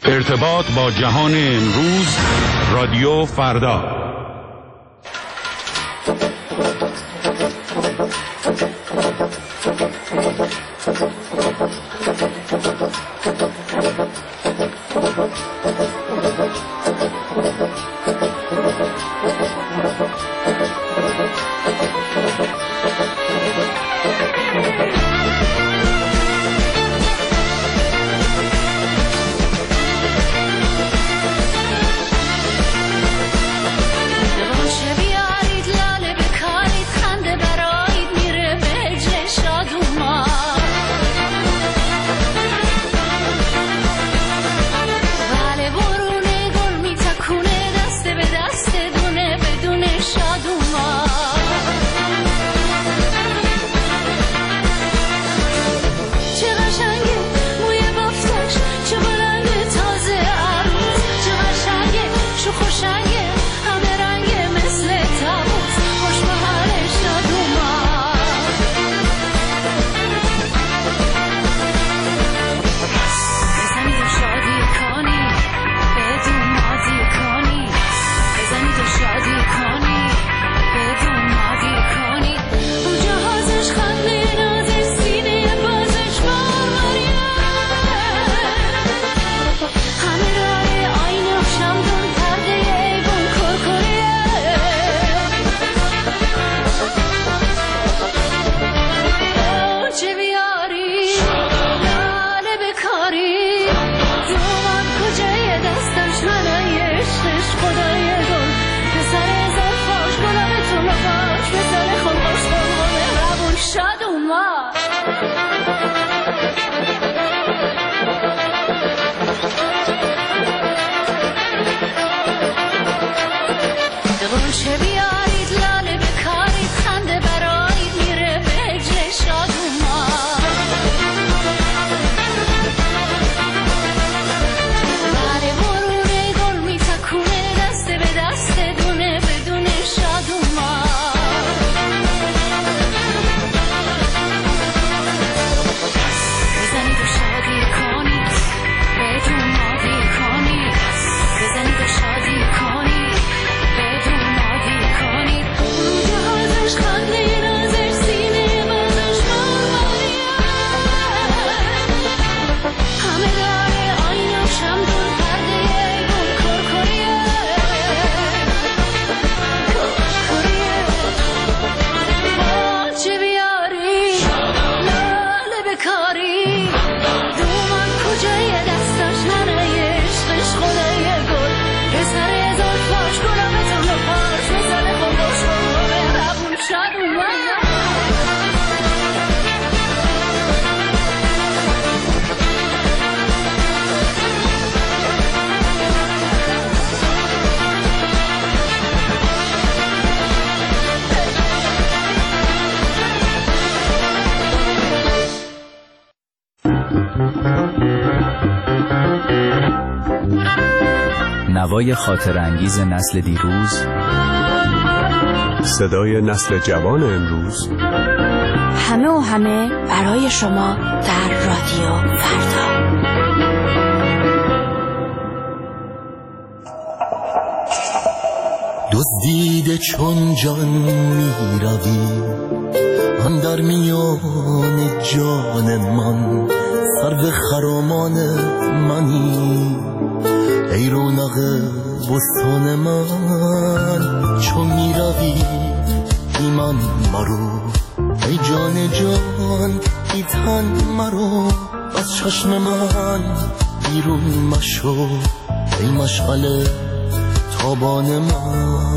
ارتباط با جهان امروز، رادیو فردا. نوای خاطر انگیز نسل دیروز، صدای نسل جوان امروز، همه و همه برای شما در رادیو فردا. دزدیده چون جان می روی اندر میان جان من، سرو خرامان منی ای رونق بستان من. چون می روی ایمان مرو ای جان جان، ای تن مرو از چشم من بیرون مشو ای مشعل تابان من.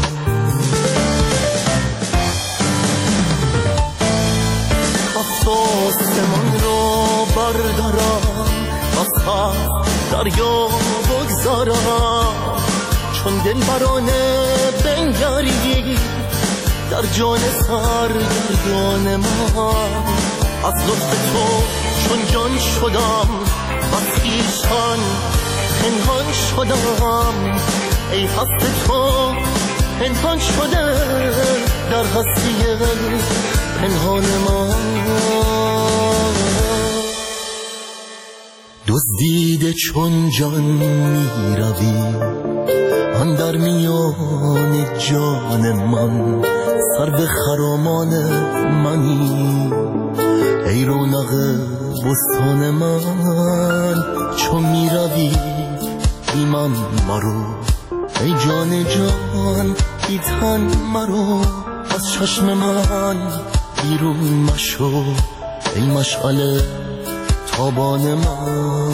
آسمان را بردارم از هفت دریا بگذارم، چون دل برانه بنگری در جان سرگردان من. از لطف تو چون جان شدم و خویشتن پنهان شدم، ای هست تو پنهان شده در هستی پنهان ما. دزدیده چون جان می روی اندر میان جان من، سرو خرامان منی ای رونق بستان من. چون می روی بی من مرو ای جان جان، بی تن مرو از چشم من بیرون مشو ای مشعل تابان من.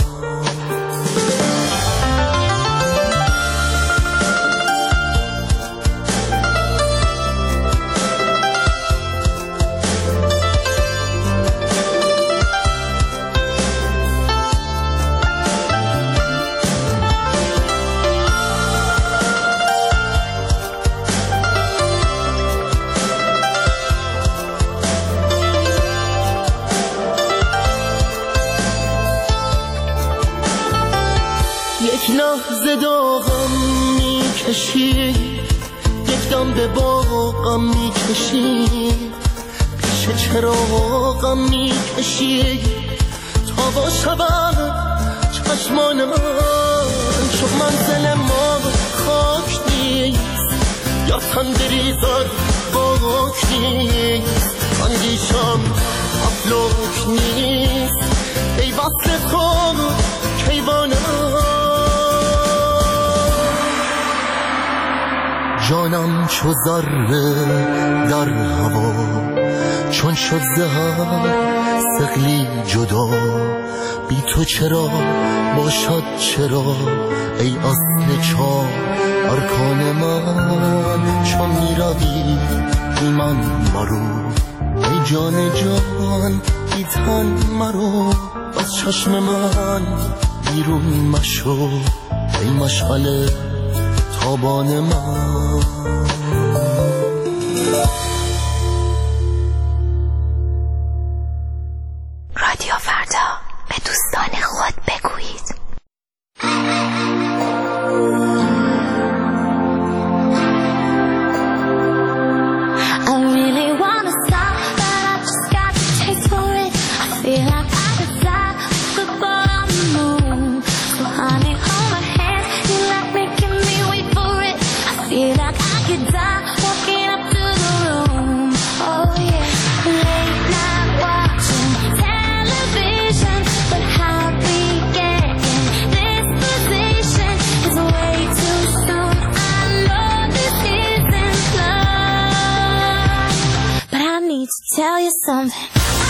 یک لحظه داغم میکشی، یک دم به باغم میکشی، پیش چراغم میکشی تا با شبم چشمان من. چون منزل ما خاک نیست یا تندریزد باک نیست، اندیشم افلاک نیست ای وصل تو کیوان من. جانم چو ذره در هوا، چون شد زهر ثقلی جدا، بی تو چرا باشد چرا ای اصل چار ارکان من. چون می روی بی من مرو ای جان جان، بی تن مرو از چشم من بیرون مشو ای مشعل تابان من. رادیو فردا، به دوستان خود بگویید. Tell you something.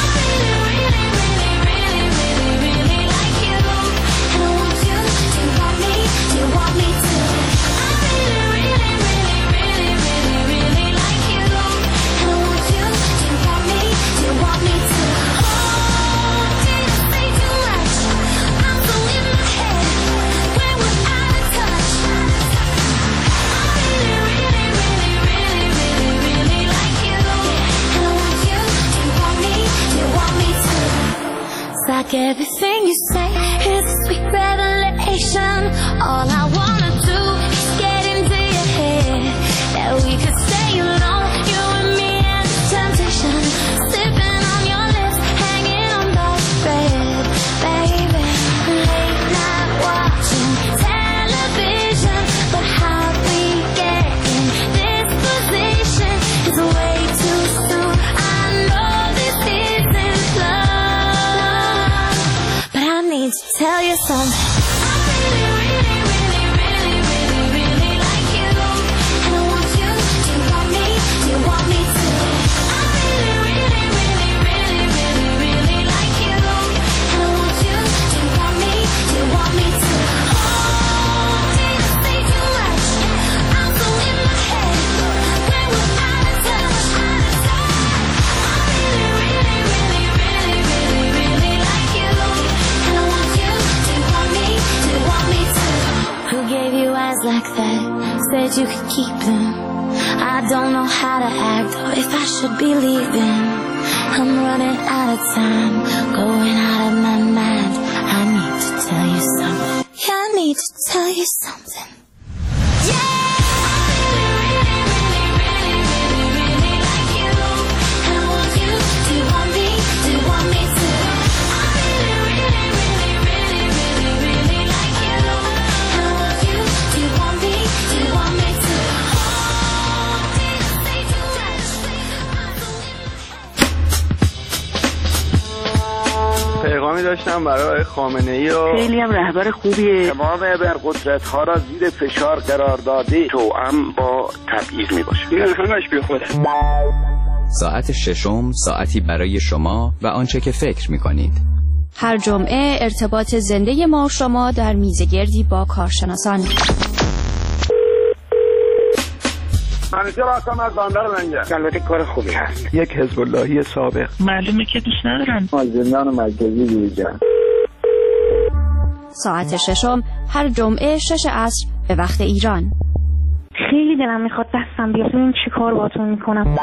Like everything you say is a sweet revelation. All I wanna do is get into your head, that we could stay alone, you and me and the temptation, sipping on your lips, hanging on by a thread, baby. Late night watching television, but how we get in this position is way too soon. I know this isn't love, but I need to tell you something. I really, really, really, really, really, really like you, and I want you to want me, do you want me to? I really, really, really, really, really, really like you, and I want you to want me, do you want me to? Oh, did I say too much? I'm so in my head, when we're out of touch, out of touch. I really, really, really, really, really, really like you, and I want you to want me, do you want me to? Who gave you eyes like that? Said you could keep them. I don't know how to act or if I should be leaving. I'm running out of time, going out of my mind. I need to tell you something. Yeah, I need to tell you something. Yeah! Really داشتم برای خامنه‌ای و خیلی هم رهبر خوبیه. تمام ابرقدرت‌ها را زیر فشار قرار داده، توأم با تبعیض میباشه. این همش بی خوده. ساعت ششم، ساعتی برای شما و آنچه که فکر می‌کنید. هر جمعه ارتباط زنده ما و شما در میزگردی با کارشناسان. منیجر هستم از بندر لنگر. البته کار خوبی هست. یک حزب اللهی سابق. معلومه که دوست ندارم. از زندان مرکزی بیرون. ساعت ششم هر جمعه 6 عصر به وقت ایران. خیلی دلم میخواد دستم بیاد ببین چی کار باهاتون میکنم.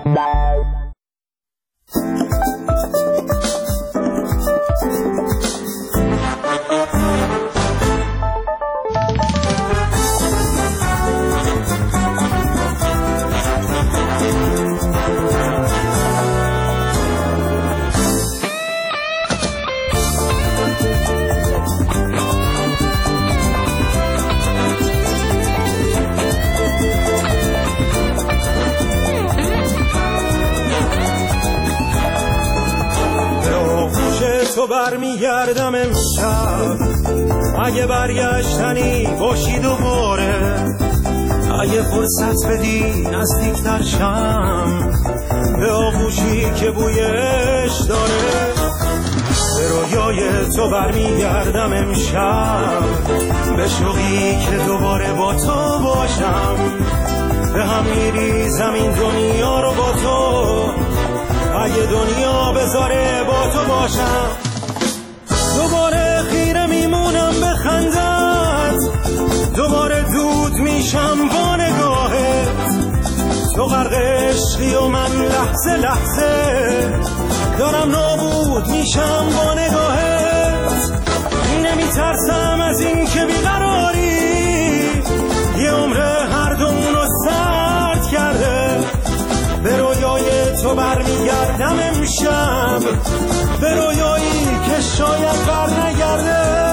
تو برمیگردم امشب، اگه برگشتنی باشی دوباره، اگه فرصت بدی نزدیکتر شم به آغوشی که بویش داره. به رویای تو برمیگردم امشب، به شوقی که دوباره با تو باشم، به هم میریزم این دنیا رو با تو، اگه دنیا بذاره با تو باشم. دوباره خیره میمونم به خندت، دوباره دود میشم با نگاهت. تو غرق عشقی و من لحظه لحظه دارم نابود میشم با نگاهت. نمیترسم از این که بیقراری یه عمر هر دومونو سرد کرده. به رویای تو برمیگردم امشب، به رویایی که شاید برنگرده.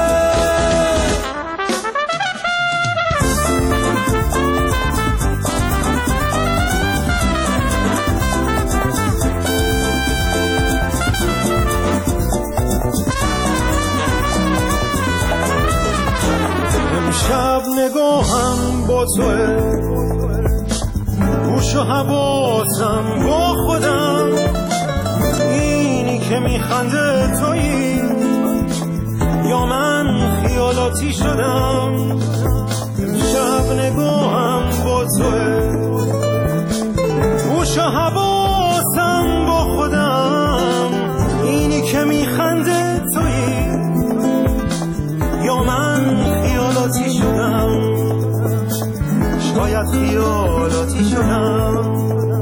امشب نگاهم با توه، گوش و حواسم با خودم، اینی که میخنده تویی یا من خیالاتی شدم. شب نگاهم با توه، گوش و حواسم با خودم، اینی که میخنده تویی یا من خیالاتی شدم. شاید خیالاتی شدم.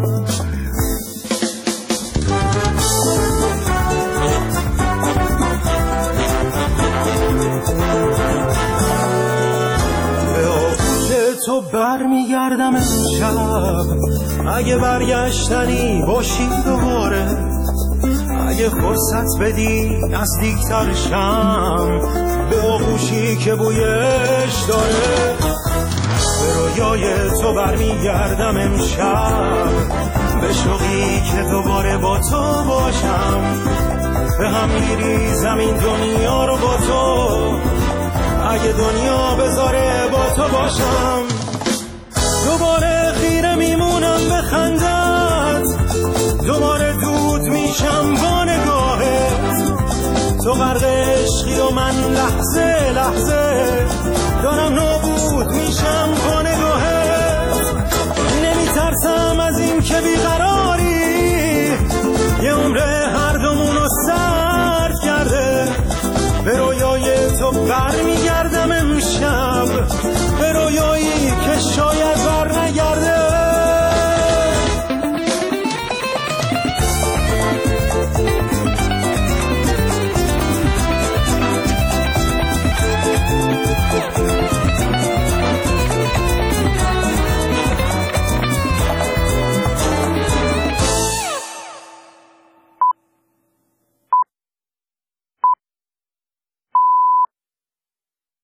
به آغوش تو برمیگردم امشب، اگه برگشتنی باشی دوباره، اگه فرصت بدی نزدیکتر شم به آغوشی که بویش داره. به رویای تو برمیگردم امشب، به شوقی که دوباره با تو باشم، به هم میریزم این دنیا رو با تو، اگه دنیا بذاره با تو باشم. دوباره خیره میمونم به خندت، دوباره دود میشم با نگاهت. تو غرق عشقی و من لحظه لحظه دارم نابود میشم با نگاهت. نمیترسم از این که بیقراری یه عمر هر دومونو سرد کرده. به رویای تو برمیگردم